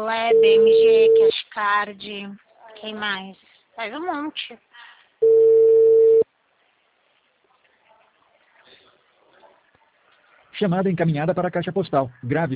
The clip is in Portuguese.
Candomblé, BMG, Cashcard, quem mais? Faz um monte. Chamada encaminhada para a caixa postal. Grave